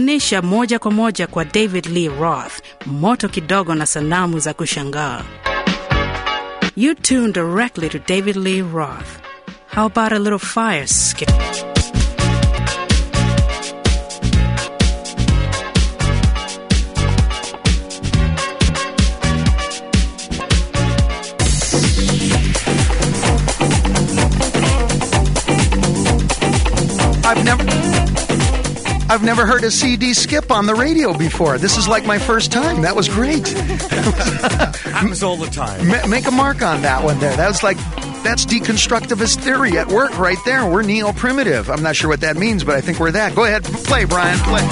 Tunakuunganisha moja kwa moja kwa David Lee Roth, moto kidogo na sanamu za kushangaa. You tune directly to David Lee Roth. How about a little fire skip? I've never heard a CD skip on the radio before. This is like my first time. That was great. Happens all the time. Make a mark on that one there. That's deconstructivist theory at work right there. We're neo-primitive. I'm not sure what that means, but I think we're that. Go ahead, play, Brian. Play.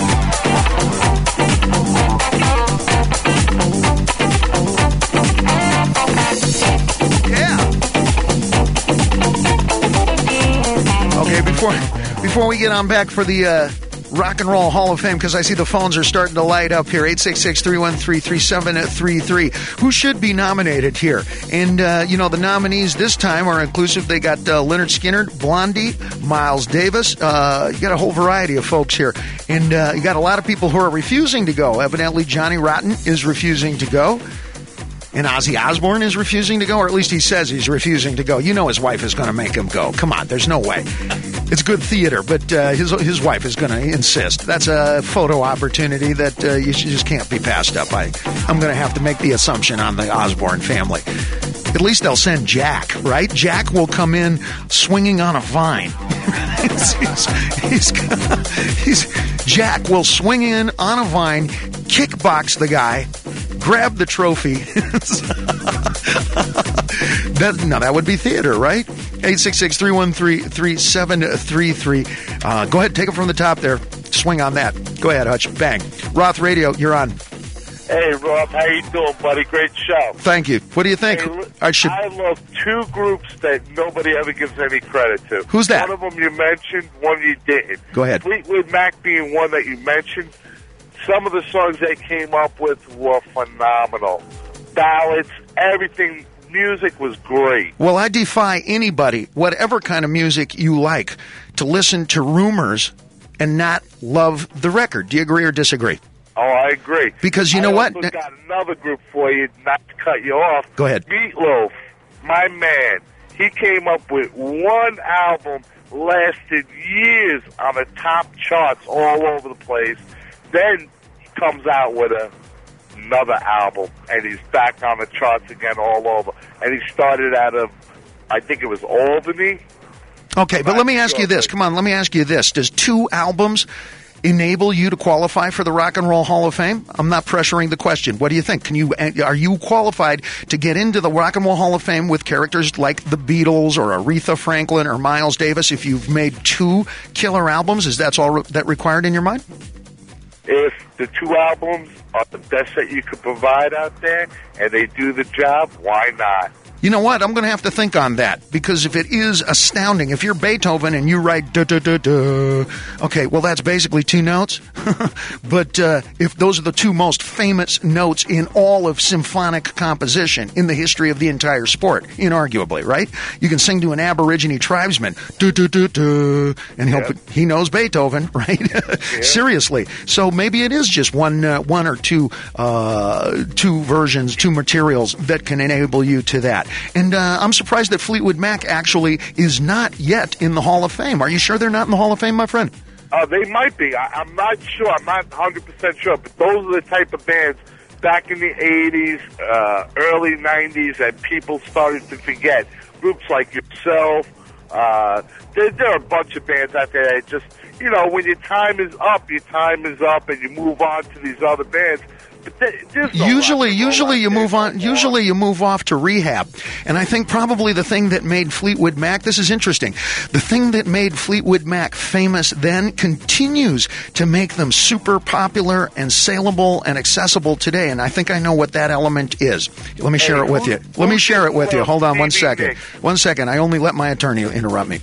Yeah. Okay, before we get on back for the Rock and Roll Hall of Fame, because I see the phones are starting to light up here. 866-313-3733. Who should be nominated here? And, the nominees this time are inclusive. They got Lynyrd Skynyrd, Blondie, Miles Davis. You got a whole variety of folks here. And you got a lot of people who are refusing to go. Evidently, Johnny Rotten is refusing to go. And Ozzy Osbourne is refusing to go, or at least he says he's refusing to go. You know his wife is going to make him go. Come on, there's no way. It's good theater, but his wife is going to insist. That's a photo opportunity that you just can't be passed up. I'm going to have to make the assumption on the Osbourne family. At least they'll send Jack, right? Jack will come in swinging on a vine. Jack will swing in on a vine, kickbox the guy, grab the trophy. That would be theater, right? 866-313-3733. Go ahead, take it from the top there. Swing on that. Go ahead, Hutch. Bang. Roth Radio, you're on. Hey, Roth, how you doing, buddy? Great show. Thank you. What do you think? Hey, I love two groups that nobody ever gives any credit to. Who's that? One of them you mentioned, one you didn't. Go ahead. Fleetwood Mac being one that you mentioned. Some of the songs they came up with were phenomenal. Ballads, everything. Music was great. Well, I defy anybody, whatever kind of music you like, to listen to rumors and not love the record. Do you agree or disagree? Oh, I agree. Because you know what? I got another group for you, not to cut you off. Go ahead. Meatloaf, my man. He came up with one album, lasted years on the top charts all over the place. Then he comes out with another album, and he's back on the charts again all over. And he started out of, I think it was Albany. Okay, but let me ask you this. Come on, let me ask you this. Does 2 albums enable you to qualify for the Rock and Roll Hall of Fame? I'm not pressuring the question. What do you think? Are you qualified to get into the Rock and Roll Hall of Fame with characters like the Beatles or Aretha Franklin or Miles Davis if you've made 2 killer albums? Is that all that required in your mind? If the 2 albums are the best that you could provide out there and they do the job, why not? You know what? I'm going to have to think on that, because if it is astounding, if you're Beethoven and you write da-da-da-da, okay, well, that's basically 2 notes. But if those are the 2 most famous notes in all of symphonic composition in the history of the entire sport, inarguably, right? You can sing to an Aborigine tribesman, da-da-da-da, and he knows Beethoven, right? Yeah. Seriously. So maybe it is just one or two versions, 2 materials that can enable you to that. And I'm surprised that Fleetwood Mac actually is not yet in the Hall of Fame. Are you sure they're not in the Hall of Fame, my friend? They might be. I'm not sure. I'm not 100% sure. But those are the type of bands back in the 80s, early 90s that people started to forget. Groups like yourself. There are a bunch of bands out there that just, when your time is up, and you move on to these other bands. Usually you move on. Usually you move off to rehab, and I think probably the thing that made Fleetwood Mac. This is interesting. The thing that made Fleetwood Mac famous then continues to make them super popular and saleable and accessible today. And I think I know what that element is. Let me share it with you. Hold on 1 second. 1 second. I only let my attorney interrupt me.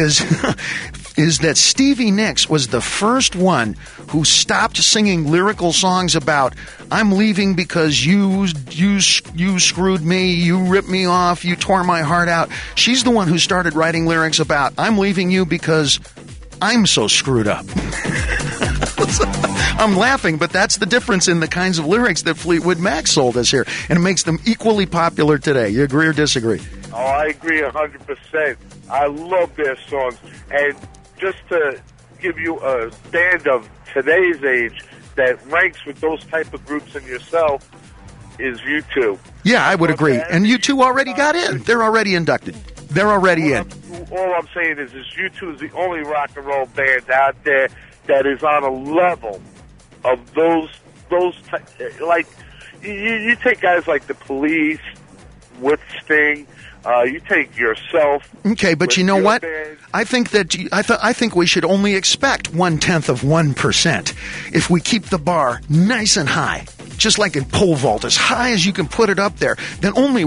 Is that Stevie Nicks was the first one who stopped singing lyrical songs about I'm leaving because you screwed me, you ripped me off, you tore my heart out. She's the one who started writing lyrics about I'm leaving you because I'm so screwed up. I'm laughing, but that's the difference in the kinds of lyrics that Fleetwood Mac sold us here, and it makes them equally popular today. You agree or disagree? Oh, I agree 100%. I love their songs. And just to give you a band of today's age that ranks with those type of groups and yourself is U2. Yeah, I would agree. And U2 already got in. They're already inducted. They're already in. All I'm saying is U2 is the only rock and roll band out there that is on a level of those like, you take guys like The Police with Sting. You take yourself. Okay, but you know what? I think that I think we should only expect 0.1%. If we keep the bar nice and high, just like in pole vault, as high as you can put it up there, then only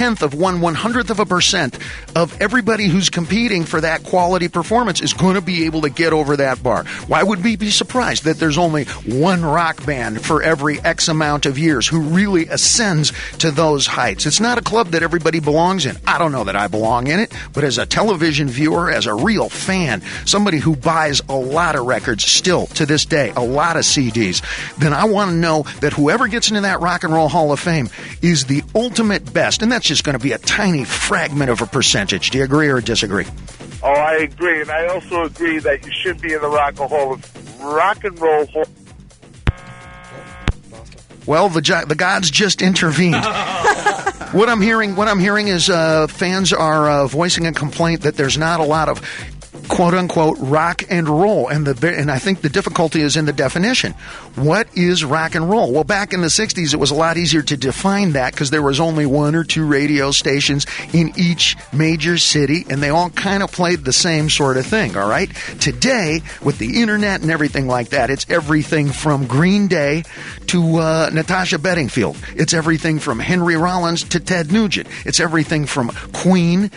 0.1% of everybody who's competing for that quality performance is going to be able to get over that bar. Why would we be surprised that there's only one rock band for every X amount of years who really ascends to those heights? It's not a club that everybody belongs in. I don't know that I belong in it, but as a television viewer, as a real fan, somebody who buys a lot of records still to this day, a lot of CDs, then I want to know that whoever gets into that Rock and Roll Hall of Fame is the ultimate best, and that's just going to be a tiny fragment of a percentage. Do you agree or disagree? Oh, I agree, and I also agree that you should be in the Rock and Roll Hall. Well, the gods just intervened. What I'm hearing is fans are voicing a complaint that there's not a lot of quote-unquote rock and roll, and I think the difficulty is in the definition. What is rock and roll? Well, back in the 60s, it was a lot easier to define that because there was only one or two radio stations in each major city, and they all kind of played the same sort of thing, all right? Today, with the internet and everything like that, it's everything from Green Day to Natasha Bedingfield. It's everything from Henry Rollins to Ted Nugent. It's everything from Queen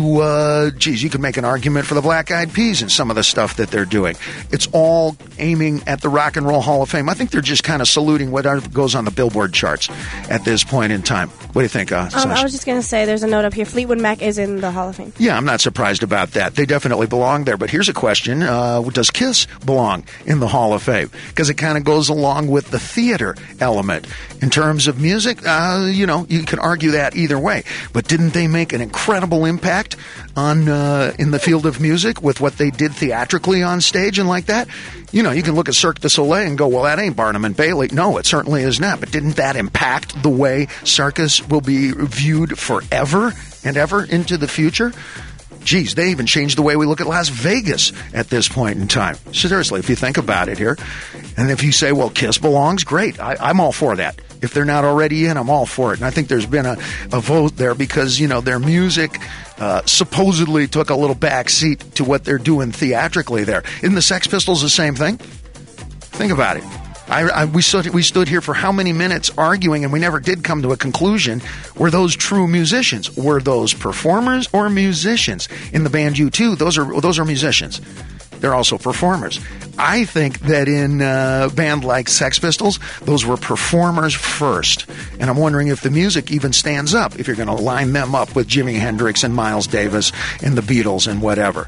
to, you could make an argument for the Black Eyed Peas and some of the stuff that they're doing. It's all aiming at the Rock and Roll Hall of Fame. I think they're just kind of saluting whatever goes on the Billboard charts at this point in time. What do you think, Sasha? I was just going to say, there's a note up here. Fleetwood Mac is in the Hall of Fame. Yeah, I'm not surprised about that. They definitely belong there. But here's a question. Does Kiss belong in the Hall of Fame? Because it kind of goes along with the theater element. In terms of music, you can argue that either way. But didn't they make an incredible impact on in the field of music with what they did theatrically on stage and like that? You can look at Cirque du Soleil and go, well, that ain't Barnum and Bailey. No, it certainly is not. But didn't that impact the way circus will be viewed forever and ever into the future? Geez, they even changed the way we look at Las Vegas at this point in time. Seriously, if you think about it here. And if you say, well, Kiss belongs, great. I'm all for that. If they're not already in, I'm all for it. And I think there's been a vote there because, their music supposedly took a little back seat to what they're doing theatrically there. Isn't the Sex Pistols the same thing? Think about it. We stood here for how many minutes arguing, and we never did come to a conclusion. Were those true musicians? Were those performers or musicians? In the band U2, those are musicians. They're also performers. I think that in a band like Sex Pistols, those were performers first. And I'm wondering if the music even stands up, if you're going to line them up with Jimi Hendrix and Miles Davis and the Beatles and whatever.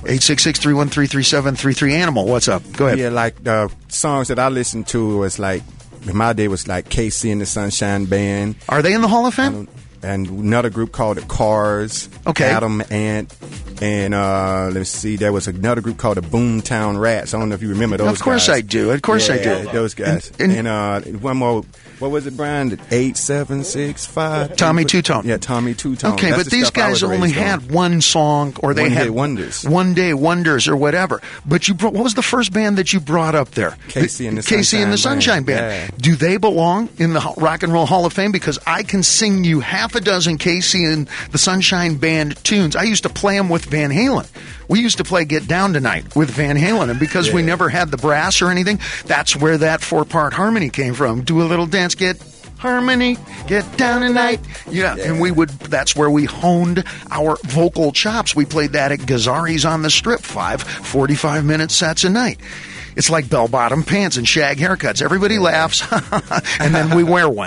866-313-3733. Animal, what's up? Go ahead. Yeah, like the songs that I listened to was like, in my day was like KC and the Sunshine Band. Are they in the Hall of Fame? And another group called the Cars. Okay. Adam Ant. And let's see, there was another group called the Boomtown Rats. I don't know if you remember those guys. Of course I do. Of course I do. Those guys. And one more, what was it, Brian? 8765? Tommy Two-Tone. Yeah, Tommy Two-Tone. Okay, that's but these guys only had one song, or they had One Day Wonders or whatever. But what was the first band that you brought up there? KC and the Sunshine Band. Yeah. Do they belong in the Rock and Roll Hall of Fame? Because I can sing you half a dozen KC and the Sunshine Band tunes. I used to play them with Van Halen. We used to play Get Down Tonight with Van Halen, and because we never had the brass or anything, that's where that 4-part harmony came from. Do a little dance, get harmony, get down tonight. Yeah, and that's where we honed our vocal chops. We played that at Gazzari's on the Strip, 5 45-minute sets a night. It's like bell-bottom pants and shag haircuts. Everybody laughs, and then we wear one.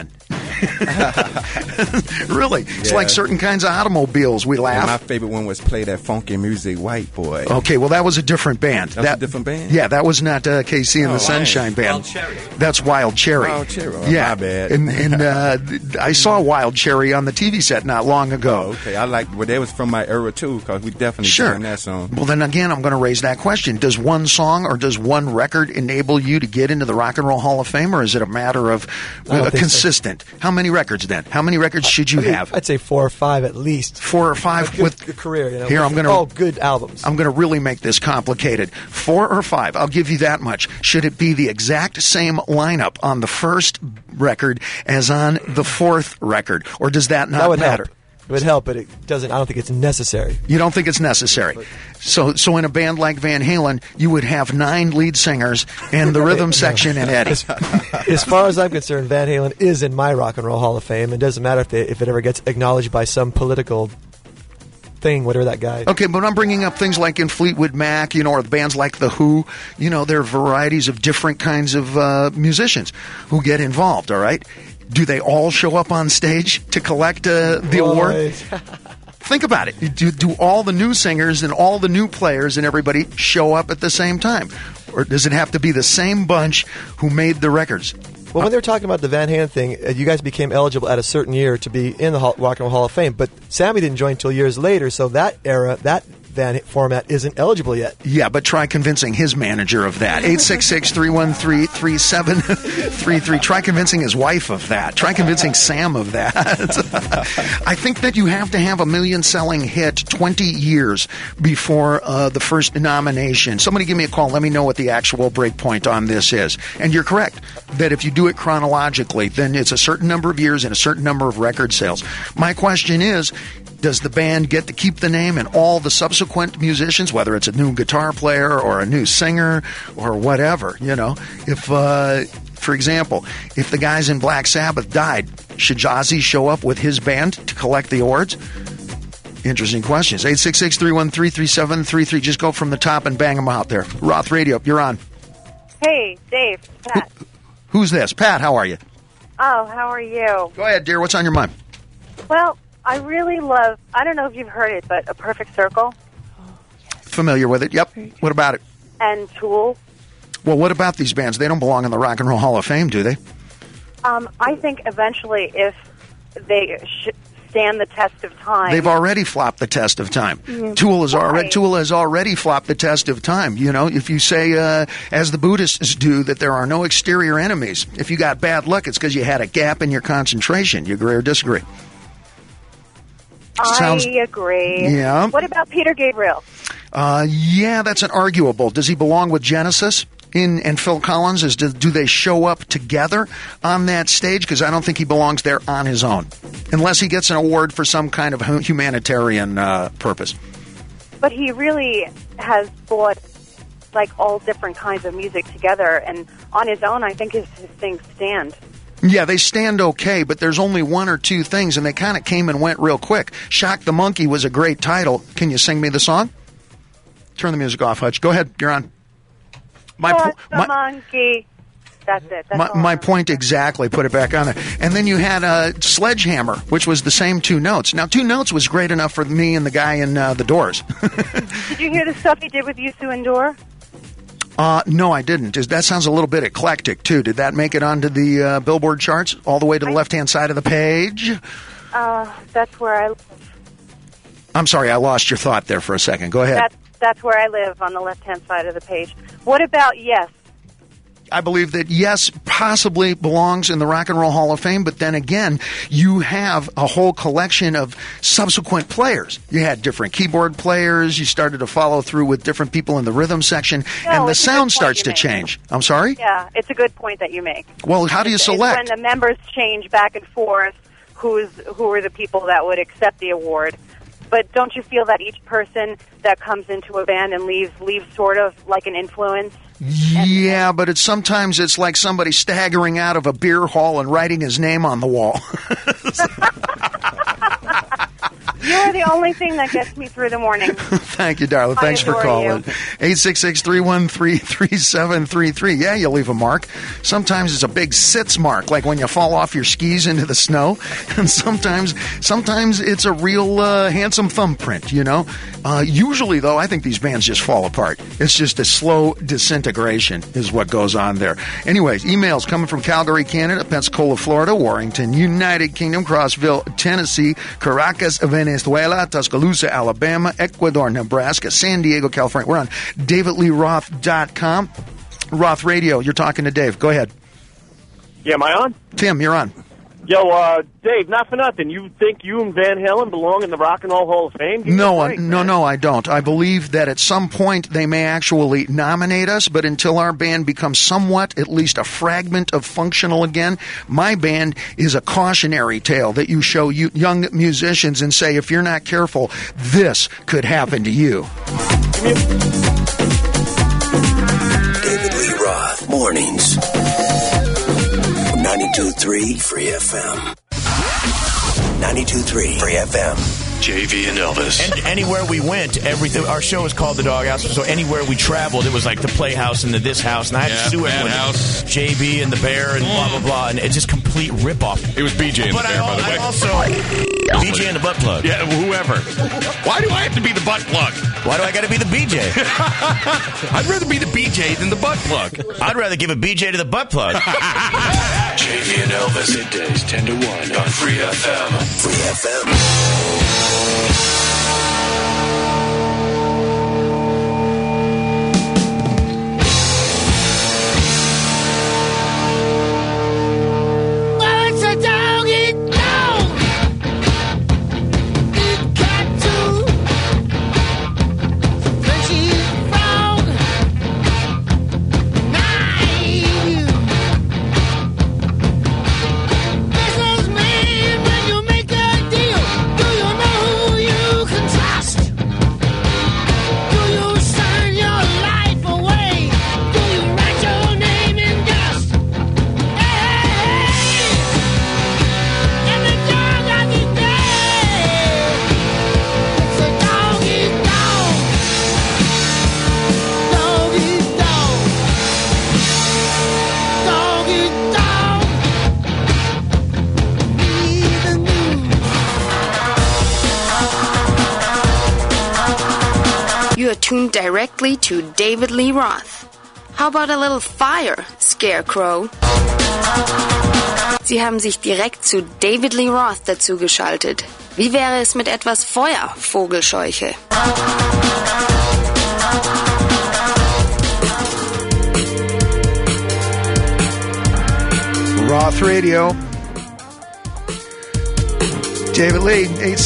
Really? It's Yeah. like certain kinds of automobiles. We And my laugh. favorite one was Play That Funky Music, White Boy. Okay, well, that was a different band. That was a different band? Yeah, that was not KC and Oh, the Sunshine Band. Wild Cherry. That's Wild Cherry. Wild Cherry. Oh, Yeah, my bad. And I saw Wild Cherry on the TV set not long ago. Oh, okay. I like, well, that was from my era too, because we definitely Sure. done that song. Well, then again, I'm going to raise that question. Does one song or does one record enable you to get into the Rock and Roll Hall of Fame, or is it a matter of I don't think so. consistent? How many records then? How many records should you have? I'd say 4 or 5 at least. 4 or 5 Good, with good career. You know, Here, I'm gonna- all good albums. I'm going to really make this complicated. 4 or 5. I'll give you that much. Should it be the exact same lineup on the first record as on the fourth record, or does that not that would matter? help. It would help, but it doesn't. I don't think it's necessary. You don't think it's necessary. So in a band like Van Halen, you would have 9 lead singers and the rhythm section and Eddie. As far as I'm concerned, Van Halen is in my Rock and Roll Hall of Fame. It doesn't matter if it ever gets acknowledged by some political thing, whatever that guy. Okay, but I'm bringing up things like in Fleetwood Mac, or bands like The Who. There are varieties of different kinds of musicians who get involved, all right? Do they all show up on stage to collect the award? Think about it. Do all the new singers and all the new players and everybody show up at the same time? Or does it have to be the same bunch who made the records? Well, when they were talking about the Van Halen thing, you guys became eligible at a certain year to be in the Rock and Roll Hall of Fame, but Sammy didn't join until years later, so that era, that Van format isn't eligible yet. Yeah, but try convincing his manager of that. 866-313-3733. Try convincing his wife of that. Try convincing Sam of that. I think that you have to have a million-selling hit 20 years before the first nomination. Somebody give me a call. Let me know what the actual break point on this is. And you're correct that if you do it chronologically, then it's a certain number of years and a certain number of record sales. My question is, does the band get to keep the name and all the subsequent musicians, whether it's a new guitar player or a new singer or whatever, If, for example, if the guys in Black Sabbath died, should Ozzy show up with his band to collect the awards? Interesting questions. 866-313-3733. Just go from the top and bang them out there. Roth Radio, you're on. Hey, Dave, Pat. Who's this? Pat, how are you? Oh, how are you? Go ahead, dear. What's on your mind? Well, I really love, I don't know if you've heard it, but A Perfect Circle Familiar with it. Yep. What about it? and Tool. Well, what about these bands? They don't belong in the Rock and Roll Hall of Fame, do they? I think eventually if they stand the test of time. They've already flopped the test of time. Tool has already flopped the test of time. If you say, as the Buddhists do, that there are no exterior enemies, if you got bad luck, it's because you had a gap in your concentration. You agree or disagree? I agree. Yeah. What about Peter Gabriel? Yeah, that's an arguable. Does he belong with Genesis and Phil Collins? Do they show up together on that stage? Because I don't think he belongs there on his own, unless he gets an award for some kind of humanitarian purpose. But he really has brought like all different kinds of music together, and on his own, I think his things stand. Yeah, they stand okay, but there's only one or two things, and they kind of came and went real quick. Shock the Monkey was a great title. Can you sing me the song? Turn the music off, Hutch. Go ahead. You're on. The monkey. That's it. That's My point exactly. Put it back on there. And then you had Sledgehammer, which was the same 2 notes. Now, 2 notes was great enough for me and the guy in The Doors. Did you hear the stuff he did with Used to Endure? No, I didn't. That sounds a little bit eclectic, too. Did that make it onto the Billboard charts all the way to the left-hand side of the page? That's where I live. I'm sorry, I lost your thought there for a second. Go ahead. That's where I live, on the left-hand side of the page. What about Yes? I believe that Yes possibly belongs in the Rock and Roll Hall of Fame, but then again, you have a whole collection of subsequent players. You had different keyboard players, you started to follow through with different people in the rhythm section, and the sound starts to change. I'm sorry? Yeah, it's a good point that you make. Well, how do you select? It's when the members change back and forth, who are the people that would accept the award. But don't you feel that each person that comes into a band and leaves sort of like an influence? Yeah, but sometimes it's like somebody staggering out of a beer hall and writing his name on the wall. You're the only thing that gets me through the morning. Thank you, darling. I Thanks for adore calling. you. 866-313-3733. Yeah, you leave a mark. Sometimes it's a big sits mark, like when you fall off your skis into the snow. And sometimes it's a real handsome thumbprint, you know. Usually, though, I think these bands just fall apart. It's just a slow disintegration is what goes on there. Anyways, emails coming from Calgary, Canada, Pensacola, Florida, Warrington, United Kingdom, Crossville, Tennessee, Caracas, Venezuela, Tuscaloosa, Alabama, Ecuador, Nebraska, San Diego, California. We're on DavidLeeRoth.com. Roth Radio, you're talking to Dave. Go ahead. Yeah, am I on? Tim, you're on. Yo, Dave, not for nothing. You think you and Van Halen belong in the Rock and Roll Hall of Fame? No, I don't. I believe that at some point they may actually nominate us, but until our band becomes somewhat, at least a fragment of functional again, my band is a cautionary tale that you show young musicians and say, if you're not careful, this could happen to you. David Lee Roth, mornings. 92.3 Free FM. 92.3 Free FM. JV and Elvis. And anywhere we went, everything. Our show was called The Doghouse, so anywhere we traveled, it was like the Playhouse and the This House, and I had to do it with JB and the Bear and blah blah blah, and it's just complete ripoff. It was BJ and the Bear, by the way. Also, BJ and the butt plug. Yeah, whoever. Why do I have to be the butt plug? Why do I got to be the BJ? I'd rather be the BJ than the butt plug. I'd rather give a BJ to the butt plug. JV and Elvis, middays 10 to 1 on Free FM. Free FM. You are tuned directly to David Lee Roth. How about a little fire, Scarecrow? Sie haben sich direkt zu David Lee Roth dazugeschaltet. Wie wäre es mit etwas Feuer, Vogelscheuche? Roth Radio. David Lee,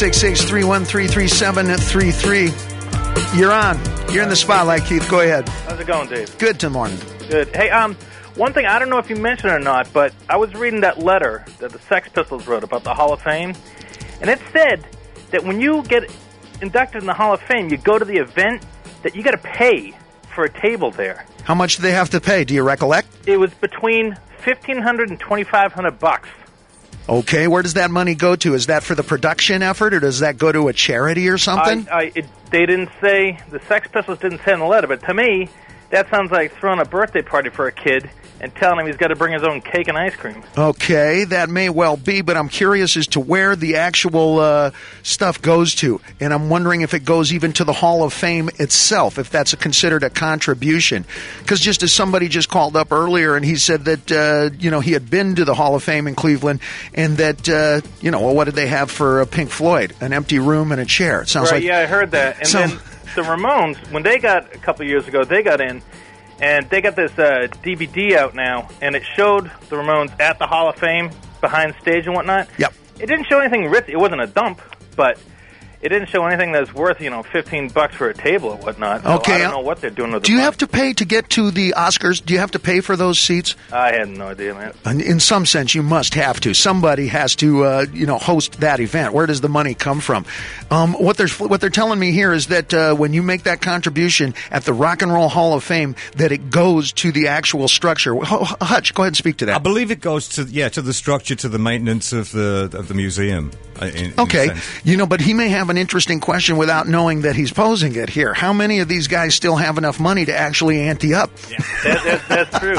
866-313-3733. You're on. You're in the spotlight, Keith. Go ahead. How's it going, Dave? Good to morning. Good. Hey, one thing, I don't know if you mentioned it or not, but I was reading that letter that the Sex Pistols wrote about the Hall of Fame, and it said that when you get inducted in the Hall of Fame, you go to the event, that you got to pay for a table there. How much do they have to pay? Do you recollect? It was between $1,500 and $2,500. Okay, where does that money go to? Is that for the production effort, or does that go to a charity or something? They didn't say, the Sex Pistols didn't say in the letter, but to me, that sounds like throwing a birthday party for a kid and telling him he's got to bring his own cake and ice cream. Okay, that may well be, but I'm curious as to where the actual stuff goes to, and I'm wondering if it goes even to the Hall of Fame itself, if that's considered a contribution. Because just as somebody just called up earlier, and he said that he had been to the Hall of Fame in Cleveland, and that well, what did they have for Pink Floyd? An empty room and a chair. It sounds like. Yeah, I heard that. And then the Ramones, when they got a couple of years ago, they got in. And they got this DVD out now, and it showed the Ramones at the Hall of Fame, behind stage and whatnot. Yep. It didn't show anything risky. It wasn't a dump, but it didn't show anything that's worth, $15 for a table or whatnot. So okay. I don't know what they're doing with the Do you money. have to pay to get to the Oscars? Do you have to pay for those seats? I had no idea, man. In some sense, you must have to. Somebody has to, host that event. Where does the money come from? What they're telling me here is that when you make that contribution at the Rock and Roll Hall of Fame, that it goes to the actual structure. Hutch, go ahead and speak to that. I believe it goes to the structure, to the maintenance of the museum. Okay, but he may have an interesting question without knowing that he's posing it here. How many of these guys still have enough money to actually ante up? Yeah, that's true.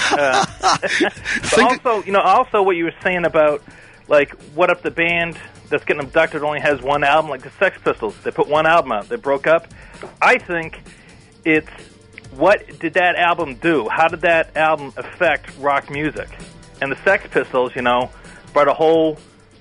But also what you were saying about, like, what if the band that's getting abducted only has one album, like the Sex Pistols? They put one album out. They broke up. I think it's, what did that album do? How did that album affect rock music? And the Sex Pistols, brought a whole,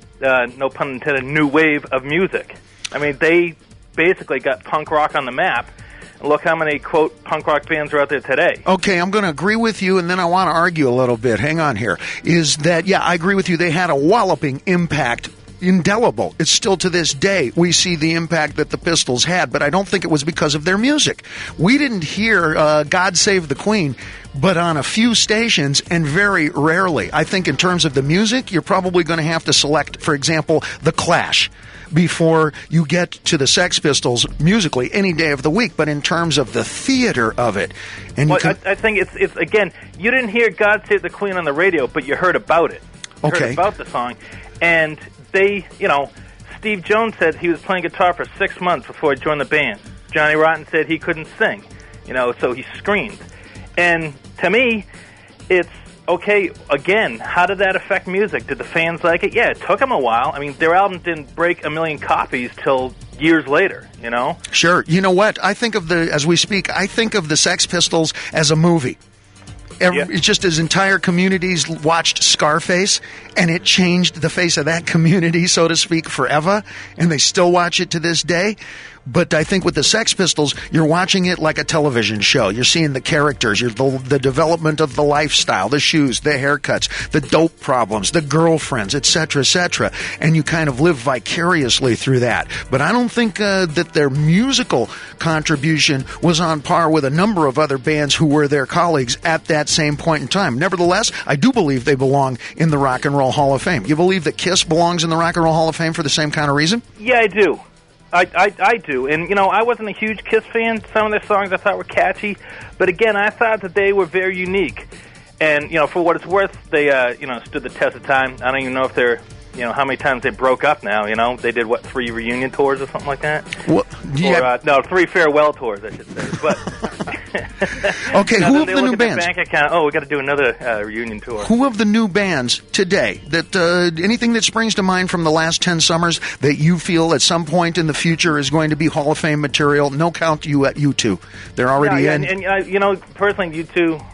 no pun intended, new wave of music. I mean, they basically got punk rock on the map. And look how many, quote, punk rock bands are out there today. Okay, I'm going to agree with you, and then I want to argue a little bit. Hang on here. Is that, yeah, I agree with you. They had a walloping impact. Indelible. It's still to this day we see the impact that the Pistols had, but I don't think it was because of their music. We didn't hear God Save the Queen but on a few stations and very rarely. I think in terms of the music, you're probably going to have to select, for example, The Clash before you get to the Sex Pistols musically any day of the week. But in terms of the theater of it, and I think it's again, you didn't hear God Save the Queen on the radio, but you heard about it. You heard about the song, and they, Steve Jones said he was playing guitar for 6 months before he joined the band. Johnny Rotten said he couldn't sing, so he screamed. And to me, it's, okay, again, how did that affect music? Did the fans like it? Yeah, it took them a while. I mean, their album didn't break 1 million copies till years later, Sure. You know what? I think of as we speak, I think of the Sex Pistols as a movie. It's just as entire communities watched Scarface, and it changed the face of that community, so to speak, forever, and they still watch it to this day. But I think with the Sex Pistols, you're watching it like a television show. You're seeing the characters, the development of the lifestyle, the shoes, the haircuts, the dope problems, the girlfriends, etc., etc., and you kind of live vicariously through that. But I don't think that their musical contribution was on par with a number of other bands who were their colleagues at that same point in time. Nevertheless, I do believe they belong in the Rock and Roll Hall of Fame. You believe that Kiss belongs in the Rock and Roll Hall of Fame for the same kind of reason? Yeah, I do. I do. And, I wasn't a huge Kiss fan. Some of their songs I thought were catchy. But, again, I thought that they were very unique. And, for what it's worth, they, stood the test of time. I don't even know if they're, how many times they broke up now, They did, 3 reunion tours or something like that? Well, yeah. Or, 3 farewell tours, I should say. But okay, who of the new bands? Bank account, we got to do another reunion tour. Who of the new bands today, that anything that springs to mind from the last 10 summers that you feel at some point in the future is going to be Hall of Fame material? No count you at U2. They're already in. And personally, U2,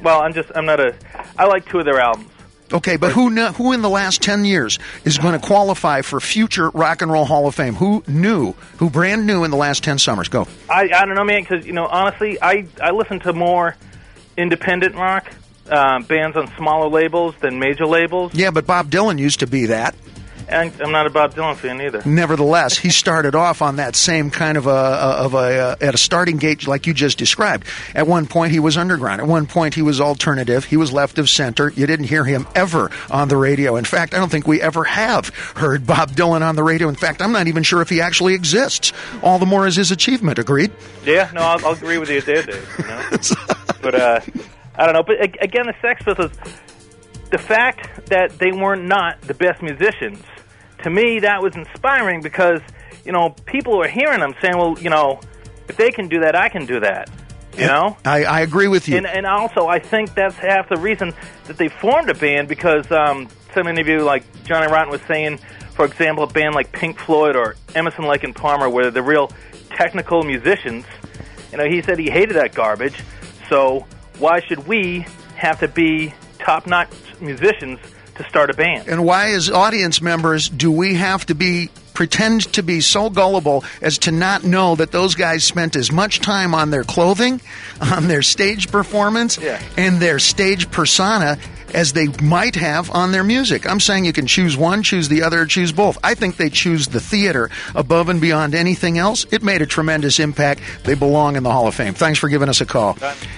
I like 2 of their albums. Okay, but who in the last 10 years is going to qualify for future Rock and Roll Hall of Fame? Who brand new in the last 10 summers? Go. I don't know, man, because, honestly, I listen to more independent rock bands on smaller labels than major labels. Yeah, but Bob Dylan used to be that. And I'm not a Bob Dylan fan either. Nevertheless, he started off on that same kind of at a starting gate like you just described. At one point, he was underground. At one point, he was alternative. He was left of center. You didn't hear him ever on the radio. In fact, I don't think we ever have heard Bob Dylan on the radio. In fact, I'm not even sure if he actually exists. All the more is his achievement. Agreed? Yeah, no, I'll agree with you there, Dave. But I don't know. But again, the Sex Pistols, the fact that they were not the best musicians, to me, that was inspiring because, people were hearing them saying, well, if they can do that, I can do that. I agree with you. And also, I think that's half the reason that they formed a band because so many of you, like Johnny Rotten was saying, for example, a band like Pink Floyd or Emerson, Lake and Palmer, where they're real technical musicians, he said he hated that garbage. So why should we have to be top-notch musicians to start a band? And why, as audience members, do we have to pretend to be so gullible as to not know that those guys spent as much time on their clothing, on their stage performance, and their stage persona as they might have on their music? I'm saying you can choose one, choose the other, choose both. I think they choose the theater above and beyond anything else. It made a tremendous impact. They belong in the Hall of Fame. Thanks for giving us a call.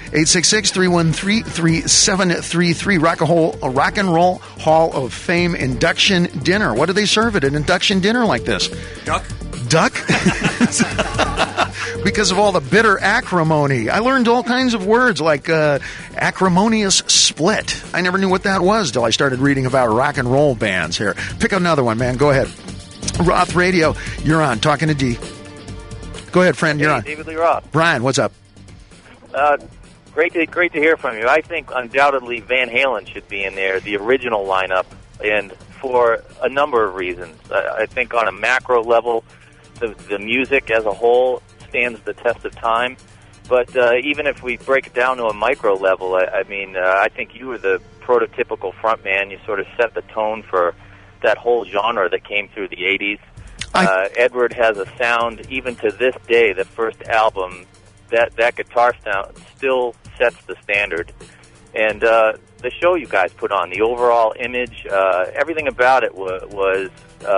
866-313-3733. Rock and Roll Hall of Fame induction dinner. What do they serve at an induction dinner like this? Duck? Because of all the bitter acrimony. I learned all kinds of words like acrimonious split. I never knew what that was till I started reading about rock and roll bands here. Pick another one, man. Go ahead. Roth Radio, you're on. Talking to D. Go ahead, friend. You're on. David Lee Roth. Brian, what's up? Great to hear from you. I think undoubtedly Van Halen should be in there, the original lineup, and for a number of reasons. I think on a macro level, the music as a whole stands the test of time. But even if we break it down to a micro level, I think you were the prototypical frontman. You sort of set the tone for that whole genre that came through the 80s. Edward has a sound, even to this day, the first album, that guitar sound still sets the standard. And the show you guys put on, the overall image, everything about it was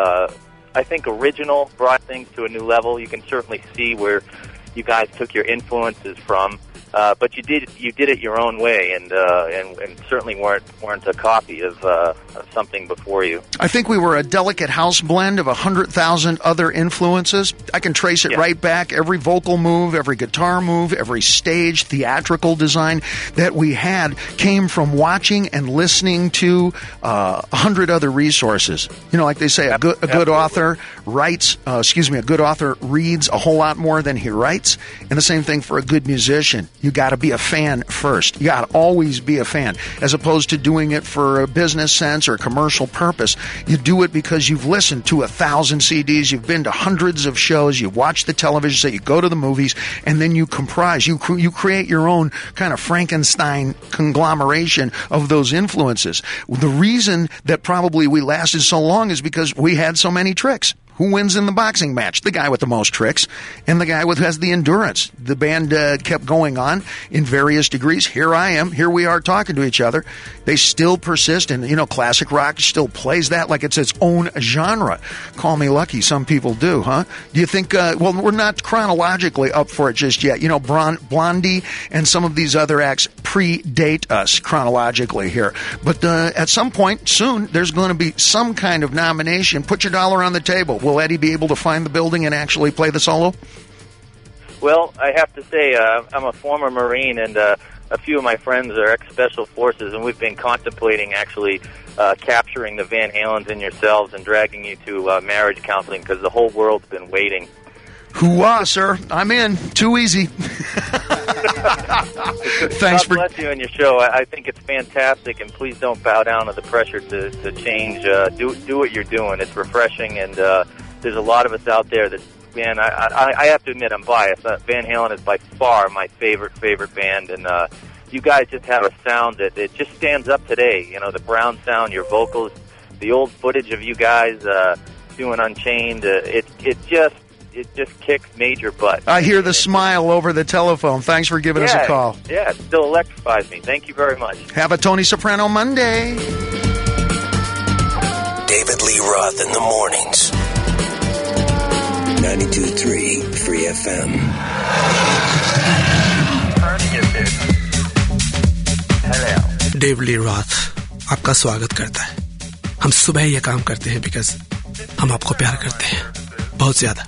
I think, original, brought things to a new level. You can certainly see where you guys took your influences from, but you did it your own way, and certainly weren't a copy of something before you. I think we were a delicate house blend of 100,000 other influences. I can trace it right back. Every vocal move, every guitar move, every stage, theatrical design that we had came from watching and listening to 100 other resources. You know, like they say, a good author writes. A good author reads a whole lot more than he writes. And the same thing for a good musician. You got to be a fan first. You got to always be a fan, as opposed to doing it for a business sense or commercial purpose. You do it because you've listened to 1,000 CDs, you've been to hundreds of shows, you've watched the television set, you go to the movies, and then you comprise. You create your own kind of Frankenstein conglomeration of those influences. The reason that probably we lasted so long is because we had so many tricks. Who wins in the boxing match? The guy with the most tricks and the guy who has the endurance. The band kept going on in various degrees. Here I am. Here we are talking to each other. They still persist, and, you know, classic rock still plays that like it's its own genre. Call me lucky. Some people do, huh? Do you think, well, we're not chronologically up for it just yet. You know, Blondie and some of these other acts predate us chronologically here. But at some point soon, there's going to be some kind of nomination. Put your dollar on the table. Will Eddie be able to find the building and actually play the solo? Well, I have to say, I'm a former Marine, and a few of my friends are ex-Special Forces, and we've been contemplating actually capturing the Van Halens and yourselves and dragging you to marriage counseling, because the whole world's been waiting. Hoo-ah, sir. I'm in. Too easy. Thanks God bless you and your show. I think it's fantastic, and please don't bow down to the pressure to change. Do what you're doing. It's refreshing, and there's a lot of us out there that, man, I have to admit I'm biased. Van Halen is by far my favorite band, and you guys just have a sound that it just stands up today. You know, the Brown sound, your vocals, the old footage of you guys doing Unchained, it just kicks major butt. I hear the smile over the telephone. Thanks for giving us a call. Yeah, it still electrifies me. Thank you very much. Have a Tony Soprano Monday. David Lee Roth in the mornings. 92.3 Free FM. David Lee Roth आपका स्वागत करता है। हम सुबह ये काम करते हैं बिकॉज हम आपको प्यार करते हैं बहुत ज्यादा।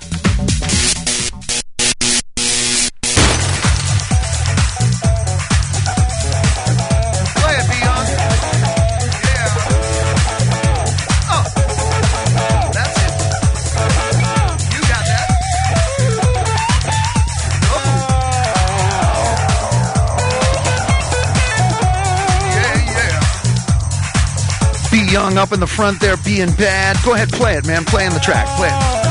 Young up in the front there being bad. Go ahead, play it, man. Play in the track. Play it.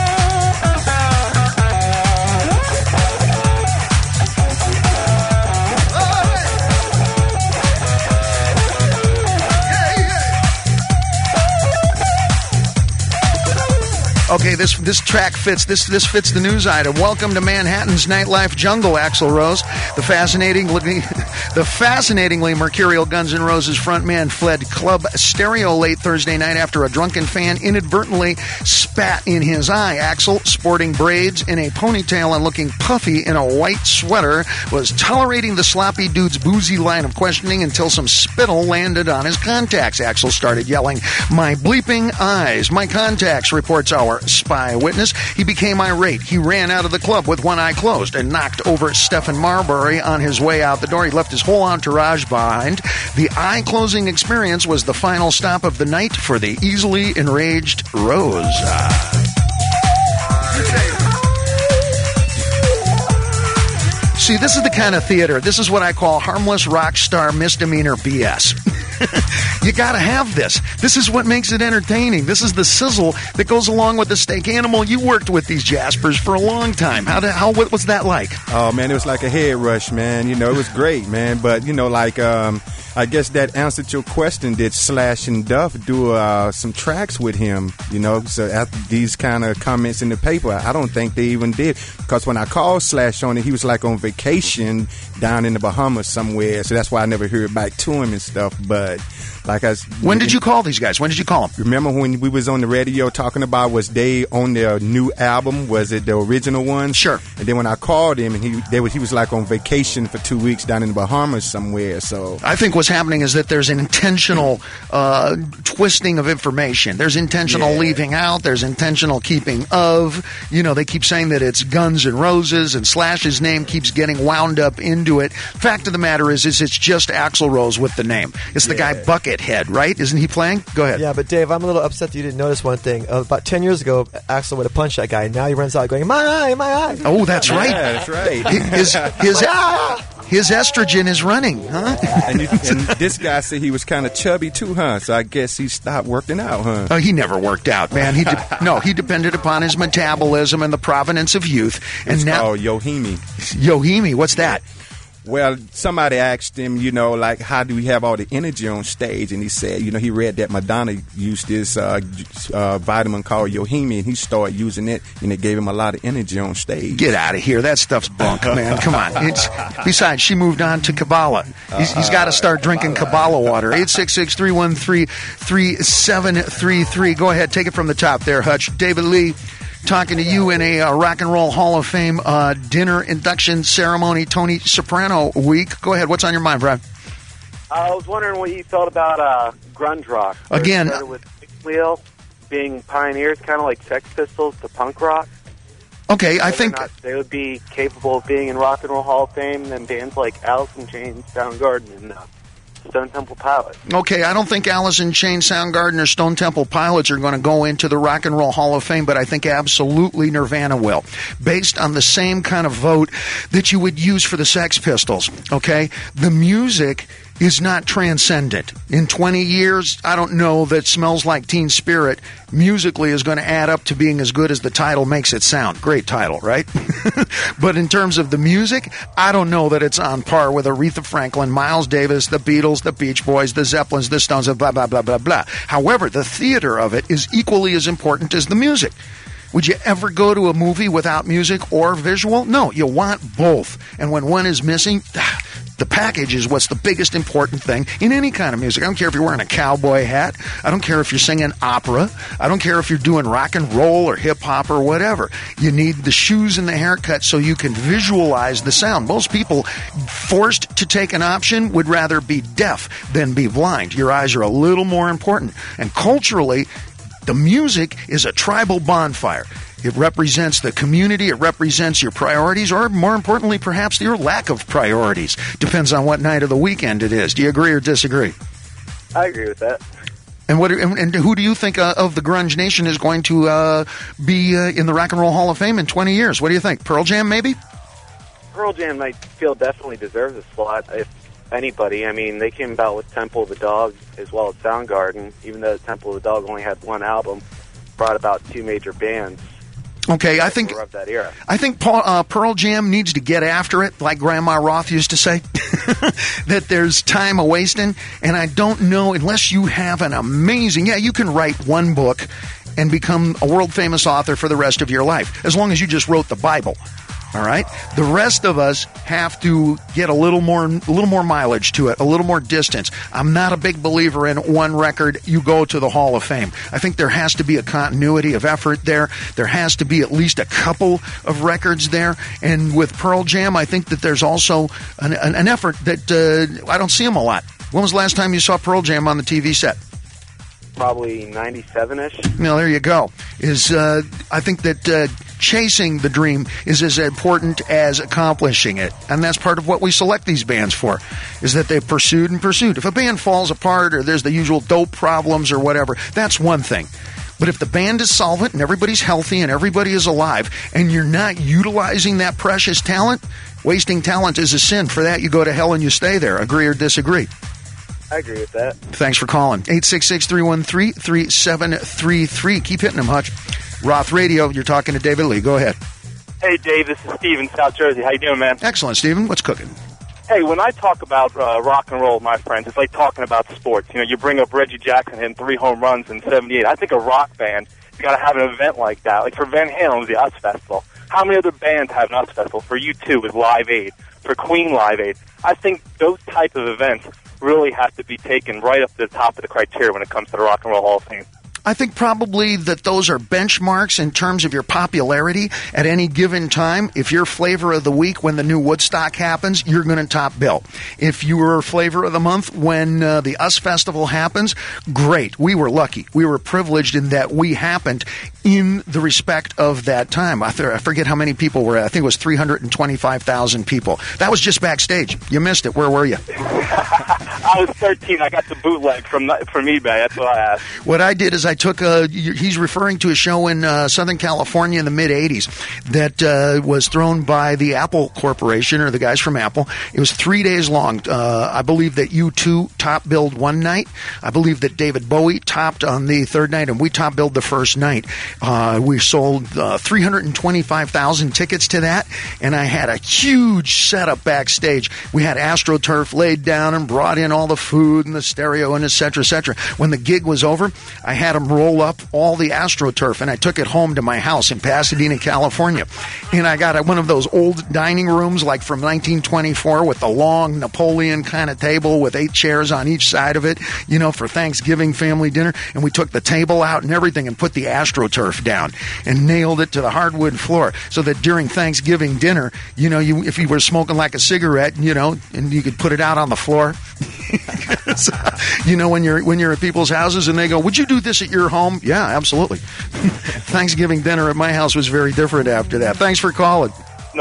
Okay, this track fits. This fits the news item. Welcome to Manhattan's nightlife jungle, Axl Rose. The fascinatingly mercurial Guns N' Roses frontman fled Club Stereo late Thursday night after a drunken fan inadvertently spat in his eye. Axl, sporting braids in a ponytail and looking puffy in a white sweater, was tolerating the sloppy dude's boozy line of questioning until some spittle landed on his contacts. Axl started yelling, "My bleeping eyes, my contacts," reports our by a witness. He became irate. He ran out of the club with one eye closed and knocked over Stephen Marbury on his way out the door. He left his whole entourage behind. The eye-closing experience was the final stop of the night for the easily enraged Rose. See, this is the kind of theater. This is what I call harmless rock star misdemeanor BS. You got to have this. This is what makes it entertaining. This is the sizzle that goes along with the steak. Animal, you worked with these Jaspers for a long time. What was that like? Oh, man, it was like a head rush, man. You know, it was great, man. But, you know, like, I guess that answered your question. Did Slash and Duff do some tracks with him? You know, so after these kind of comments in the paper, I don't think they even did. Because when I called Slash on it, he was like on vacation down in the Bahamas somewhere. So that's why I never heard back to him and stuff. But like when did you call these guys? When did you call them? Remember when we was on the radio talking about was they on their new album? Was it the original one? Sure. And then when I called him and he was like on vacation for 2 weeks down in the Bahamas somewhere. So I think what's happening is that there's an intentional twisting of information. There's intentional leaving out. There's intentional keeping of. You know, they keep saying that it's Guns N' Roses, and Slash's name keeps getting wound up into it. Fact of the matter is it's just Axl Rose with the name. It's the guy Buckethead, right? Isn't he playing? Go ahead. Yeah, but Dave, I'm a little upset that you didn't notice one thing. About 10 years ago, Axl would have punched that guy. Now he runs out going, my eye, my eye. Oh, that's right. Yeah, that's right. His estrogen is running, huh? And this guy said he was kind of chubby too, huh? So I guess he stopped working out, huh? Oh, he never worked out, man. He depended upon his metabolism and the provenance of youth. It's called Yohimi. Yohimi, what's that? Well, somebody asked him, you know, like, how do we have all the energy on stage? And he said, you know, he read that Madonna used this vitamin called Yohimi, and he started using it, and it gave him a lot of energy on stage. Get out of here. That stuff's bunk, man. Come on. Besides, she moved on to Kabbalah. He's got to start drinking Kabbalah water. 866-313-3733. Go ahead. Take it from the top there, Hutch. David Lee, talking to you in a Rock and Roll Hall of Fame dinner induction ceremony, Tony Soprano week. Go ahead. What's on your mind, Brad? I was wondering what you thought about grunge rock. Again, it started with Big Wheel being pioneers, kind of like Sex Pistols to punk rock. Okay, I think they would be capable of being in Rock and Roll Hall of Fame, and then bands like Alice in Chains, Soundgarden, and Stone Temple Pilots. Okay, I don't think Alice in Chains, Soundgarden, or Stone Temple Pilots are going to go into the Rock and Roll Hall of Fame, but I think absolutely Nirvana will, based on the same kind of vote that you would use for the Sex Pistols. Okay, the music is not transcendent. In 20 years, I don't know that Smells Like Teen Spirit musically is going to add up to being as good as the title makes it sound. Great title, right? But in terms of the music, I don't know that it's on par with Aretha Franklin, Miles Davis, the Beatles, the Beach Boys, the Zeppelins, the Stones, blah, blah, blah, blah, blah. However, the theater of it is equally as important as the music. Would you ever go to a movie without music or visual? No, you want both. And when one is missing, the package is what's the biggest important thing in any kind of music. I don't care if you're wearing a cowboy hat. I don't care if you're singing opera. I don't care if you're doing rock and roll or hip-hop or whatever. You need the shoes and the haircut so you can visualize the sound. Most people forced to take an option would rather be deaf than be blind. Your eyes are a little more important. And culturally, the music is a tribal bonfire. It represents the community. It represents your priorities, or more importantly, perhaps your lack of priorities. Depends on what night of the weekend it is. Do you agree or disagree? I agree with that. And who do you think of the Grunge Nation is going to be in the Rock and Roll Hall of Fame in 20 years? What do you think? Pearl Jam, maybe? Pearl Jam, I feel, definitely deserves a slot, if anybody. I mean, they came about with Temple of the Dog as well as Soundgarden, even though Temple of the Dog only had one album, brought about two major bands. Okay, I think that era. I think Pearl Jam needs to get after it, like Grandma Roth used to say, that there's time a-wasting, and I don't know, unless you have an amazing, you can write one book and become a world-famous author for the rest of your life, as long as you just wrote the Bible. All right? The rest of us have to get a little more mileage to it, a little more distance. I'm not a big believer in one record, you go to the Hall of Fame. I think there has to be a continuity of effort there. There has to be at least a couple of records there. And with Pearl Jam, I think that there's also an effort that I don't see them a lot. When was the last time you saw Pearl Jam on the TV set? probably 97-ish. Well, there you go. I think that chasing the dream is as important as accomplishing it. And that's part of what we select these bands for, is that they've pursued and pursued. If a band falls apart or there's the usual dope problems or whatever, that's one thing. But if the band is solvent and everybody's healthy and everybody is alive and you're not utilizing that precious talent, wasting talent is a sin. For that, you go to hell and you stay there. Agree or disagree? I agree with that. Thanks for calling. 866-313-3733. Keep hitting them, Hutch. Roth Radio, you're talking to David Lee. Go ahead. Hey, Dave, this is Steve in South Jersey. How you doing, man? Excellent, Steven. What's cooking? Hey, when I talk about rock and roll, my friends, it's like talking about sports. You know, you bring up Reggie Jackson hitting 3 home runs in '78. I think a rock band, you got to have an event like that. Like for Van Halen, it was the US Festival. How many other bands have an US Festival? For U2, with Live Aid. For Queen, Live Aid. I think those type of events really have to be taken right up to the top of the criteria when it comes to the Rock and Roll Hall of Fame. I think probably that those are benchmarks in terms of your popularity at any given time. If you're flavor of the week when the new Woodstock happens, you're going to top bill. If you were flavor of the month when the US Festival happens, great. We were lucky. We were privileged in that we happened in the respect of that time. I forget how many people were. I think it was 325,000 people. That was just backstage. You missed it. Where were you? I was 13. I got the bootleg from eBay. That's what I asked. What I did is I took he's referring to a show in Southern California in the mid-'80s that was thrown by the Apple Corporation, or the guys from Apple. It was 3 days long. I believe that U2 top billed one night. I believe that David Bowie topped on the third night, and we top billed the first night. We sold 325,000 tickets to that, and I had a huge setup backstage. We had AstroTurf laid down and brought in all the food and the stereo and et cetera, et cetera. When the gig was over, I had them roll up all the AstroTurf, and I took it home to my house in Pasadena, California. And I got one of those old dining rooms like from 1924 with the long Napoleon kind of table with 8 chairs on each side of it, you know, for Thanksgiving family dinner. And we took the table out and everything and put the AstroTurf down and nailed it to the hardwood floor so that during Thanksgiving dinner, you know, if you were smoking like a cigarette, you know, and you could put it out on the floor. So, you know, when you're at people's houses and they go, "Would you do this at your home?" Yeah, absolutely. Thanksgiving dinner at my house was very different after that. Thanks for calling. No.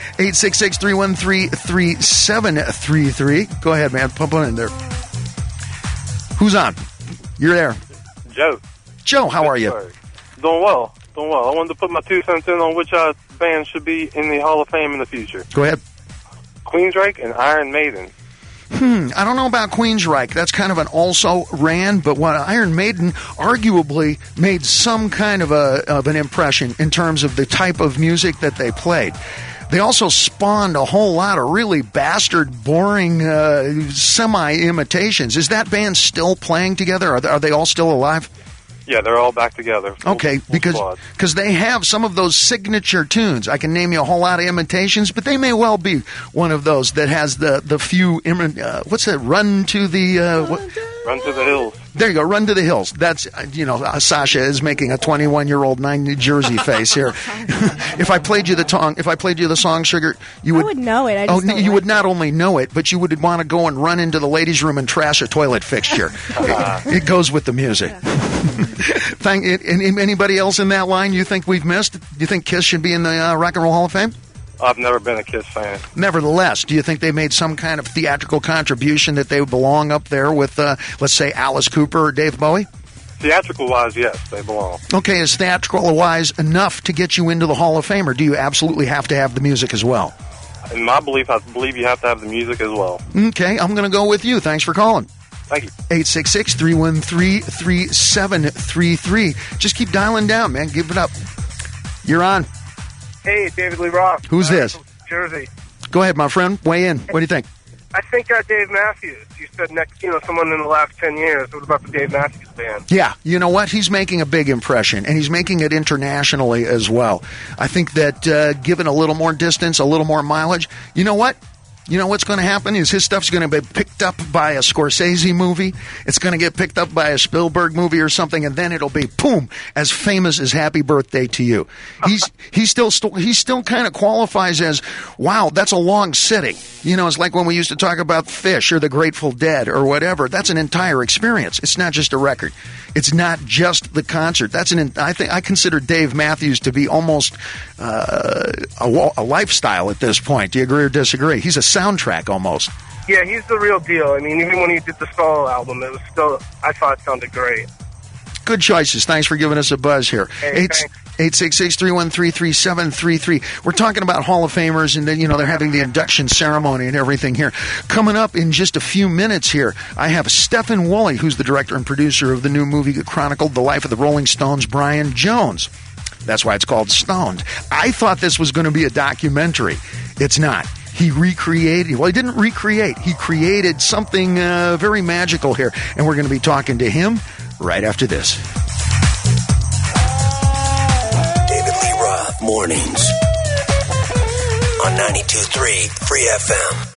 866-313-3733. Go ahead, man. Pump on in there. Who's on? You're there. Joe. Joe, how are you? Doing well. I wanted to put my 2 cents in on which band should be in the Hall of Fame in the future. Go ahead. Queensryche and Iron Maiden. I don't know about Queensryche. That's kind of an also-ran, but what Iron Maiden arguably made some kind of an impression in terms of the type of music that they played. They also spawned a whole lot of really bastard, boring, semi-imitations. Is that band still playing together? Are they all still alive? Yeah, they're all back together. Okay, because they have some of those signature tunes. I can name you a whole lot of imitations, but they may well be one of those that has the few. What's that? Run to the Run to the Hills. There you go. Run to the Hills. That's Sasha is making a 21-year-old New Jersey face here. If I played you the song, Sugar, you would. I would know it. You would not only know it, but you would want to go and run into the ladies' room and trash a toilet fixture. It goes with the music. Anybody else in that line you think we've missed? Do you think Kiss should be in the Rock and Roll Hall of Fame? I've never been a Kiss fan. Nevertheless, do you think they made some kind of theatrical contribution that they belong up there with, let's say, Alice Cooper or Dave Bowie? Theatrical-wise, yes, they belong. Okay, is theatrical-wise enough to get you into the Hall of Fame, or do you absolutely have to have the music as well? In my belief, I believe you have to have the music as well. Okay, I'm going to go with you. Thanks for calling. Thank you. 866-313-3733. Just keep dialing down, man. Give it up. You're on. Hey, David Lee Roth. Who's this? Jersey. Go ahead, my friend. Weigh in. What do you think? I think Dave Matthews. You said someone in the last 10 years. What about the Dave Matthews Band? Yeah, you know what? He's making a big impression, and he's making it internationally as well. I think that given a little more distance, a little more mileage, you know what? You know what's going to happen is his stuff's going to be picked up by a Scorsese movie. It's going to get picked up by a Spielberg movie or something, and then it'll be, boom, as famous as Happy Birthday to You. He still kind of qualifies as, wow, that's a long sitting. You know, it's like when we used to talk about Fish or the Grateful Dead or whatever. That's an entire experience. It's not just a record. It's not just the concert. I consider Dave Matthews to be almost a lifestyle at this point. Do you agree or disagree? He's a soundtrack almost. Yeah, he's the real deal. I mean, even when he did the solo album, it was still, I thought it sounded great. Good choices. Thanks for giving us a buzz here. Hey, 866-313-3733. We're talking about Hall of Famers, and then, you know, they're having the induction ceremony and everything here. Coming up in just a few minutes here, I have Stephen Woolley, who's the director and producer of the new movie that chronicled the life of the Rolling Stones' Brian Jones. That's why it's called Stoned. I thought this was going to be a documentary. It's not. He didn't recreate. He created something very magical here, and we're going to be talking to him right after this. David Lee Roth Mornings on 92.3 Free FM.